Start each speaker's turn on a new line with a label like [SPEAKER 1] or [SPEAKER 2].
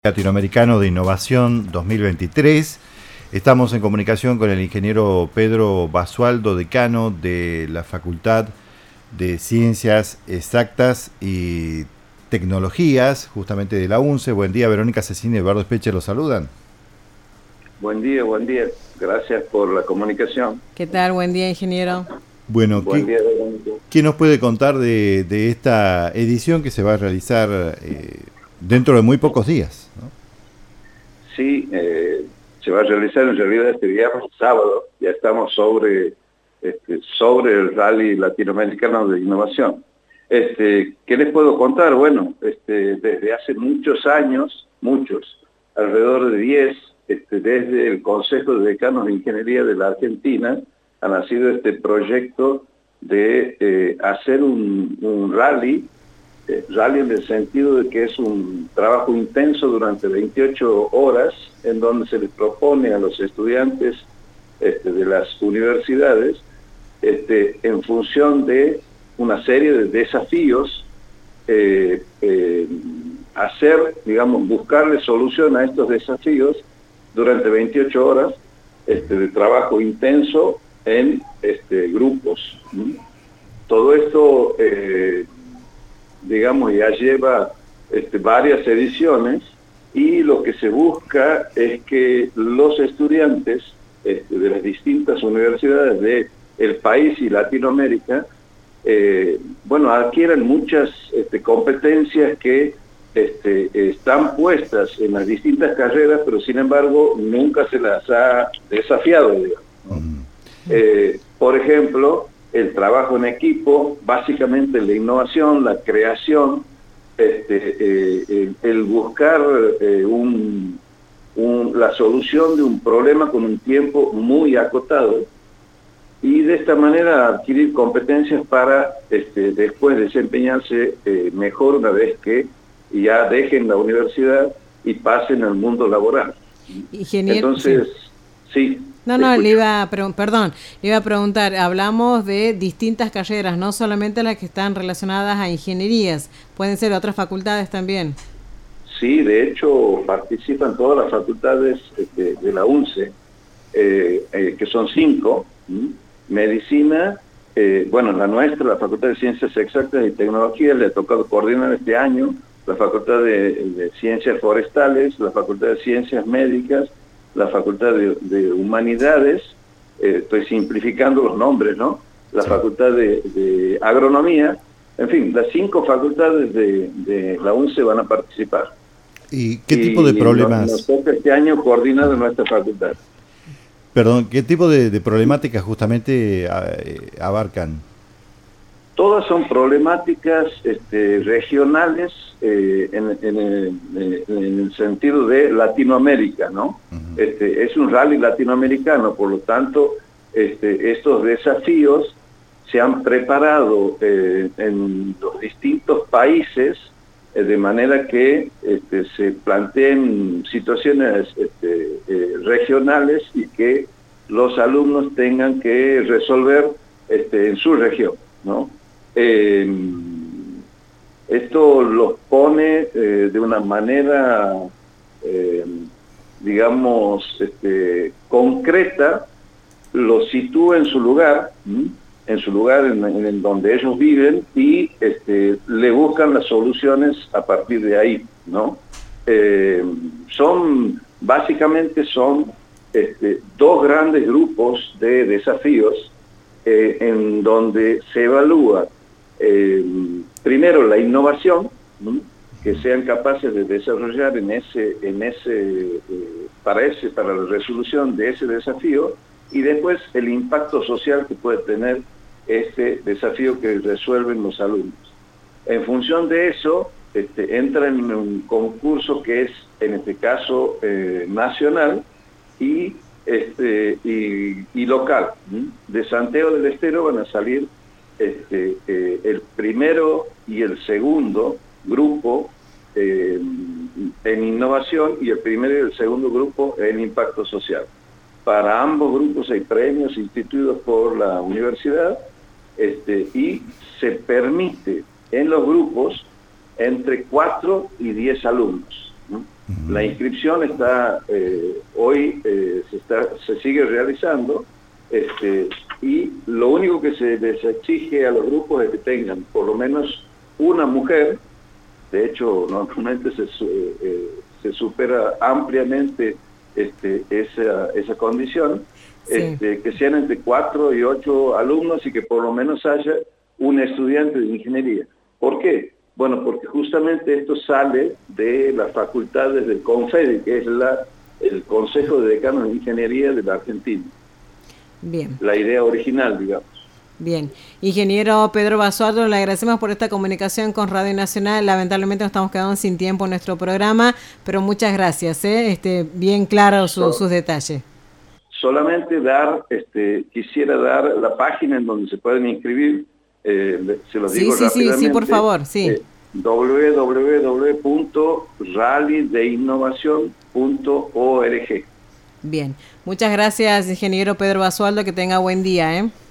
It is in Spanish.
[SPEAKER 1] Latinoamericano de Innovación 2023. Estamos en comunicación con el ingeniero Pedro Basualdo, decano de la Facultad de Ciencias Exactas y Tecnologías, justamente de la UNCE. Buen día, Verónica Cecina y Eduardo Espeche los saludan.
[SPEAKER 2] Buen día. Gracias por la comunicación.
[SPEAKER 3] ¿Qué tal? Buen día, ingeniero.
[SPEAKER 1] Bueno,
[SPEAKER 2] Buen día, Verónica.
[SPEAKER 1] ¿Qué nos puede contar de esta edición que se va a realizar dentro de muy pocos días, ¿no?
[SPEAKER 2] Sí, se va a realizar en realidad este viernes, sábado. Ya estamos sobre el Rally Latinoamericano de Innovación. ¿Qué les puedo contar? Bueno, desde hace muchos años, alrededor de 10, desde el Consejo de Decanos de Ingeniería de la Argentina, ha nacido este proyecto de hacer un rally en el sentido de que es un trabajo intenso durante 28 horas, en donde se les propone a los estudiantes de las universidades, en función de una serie de desafíos, buscarle solución a estos desafíos durante 28 horas de trabajo intenso en grupos. Todo esto ya lleva varias ediciones, y lo que se busca es que los estudiantes de las distintas universidades del país y Latinoamérica adquieran muchas competencias que están puestas en las distintas carreras, pero sin embargo nunca se las ha desafiado, digamos, ¿no? Por ejemplo, el trabajo en equipo, básicamente la innovación, la creación, el buscar la solución de un problema con un tiempo muy acotado, y de esta manera adquirir competencias para después desempeñarse mejor una vez que ya dejen la universidad y pasen al mundo laboral.
[SPEAKER 3] Ingeniero,
[SPEAKER 2] entonces, sí.
[SPEAKER 3] Le iba a preguntar, hablamos de distintas carreras, no solamente las que están relacionadas a ingenierías, pueden ser otras facultades también.
[SPEAKER 2] Sí, de hecho participan todas las facultades de la UNCE, que son 5, medicina, la nuestra, la Facultad de Ciencias Exactas y Tecnologías, le ha tocado coordinar este año, la Facultad de Ciencias Forestales, la Facultad de Ciencias Médicas, la Facultad de Humanidades, estoy simplificando los nombres, ¿no? La Facultad de Agronomía, en fin, las 5 facultades de la UNCE van a participar.
[SPEAKER 1] ¿Y qué tipo de problemas?
[SPEAKER 2] Nos toca este año coordinar nuestra facultad.
[SPEAKER 1] Perdón, ¿qué tipo de problemáticas justamente abarcan?
[SPEAKER 2] Todas son problemáticas regionales en el sentido de Latinoamérica, ¿no? Es un rally latinoamericano, por lo tanto, estos desafíos se han preparado en los distintos países, de manera que se planteen situaciones regionales y que los alumnos tengan que resolver en su región, ¿no? Esto los pone de una manera, concreta, los sitúa en su lugar, en donde ellos viven, y le buscan las soluciones a partir de ahí, ¿no? Básicamente son 2 grandes grupos de desafíos en donde se evalúa primero la innovación, que sean capaces de desarrollar para la resolución de ese desafío, y después el impacto social que puede tener este desafío que resuelven los alumnos. En función de eso, entra en un concurso que es, en este caso, nacional y local. De Santiago del Estero van a salir el primero y el segundo grupo en innovación, y el primero y el segundo grupo en impacto social. Para ambos grupos hay premios instituidos por la universidad, y se permite en los grupos entre 4 y 10 alumnos, ¿no? La inscripción está hoy se sigue realizando, y lo único que se les exige a los grupos es que tengan por lo menos una mujer. De hecho, normalmente se supera ampliamente esa condición, sí. Que sean entre 4 y 8 alumnos y que por lo menos haya un estudiante de ingeniería. ¿Por qué? Bueno, porque justamente esto sale de las facultades del CONFEDI, que es el Consejo de Decanos de Ingeniería de la Argentina.
[SPEAKER 3] Bien.
[SPEAKER 2] La idea original, digamos.
[SPEAKER 3] Bien. Ingeniero Pedro Basualdo, le agradecemos por esta comunicación con Radio Nacional. Lamentablemente nos estamos quedando sin tiempo en nuestro programa, pero muchas gracias. Bien claro sus detalles.
[SPEAKER 2] Solamente quisiera dar la página en donde se pueden inscribir. Se los digo rápidamente.
[SPEAKER 3] Sí, por favor, sí.
[SPEAKER 2] www.rallydeinnovacion.org.
[SPEAKER 3] Bien, muchas gracias, ingeniero Pedro Basualdo, que tenga buen día,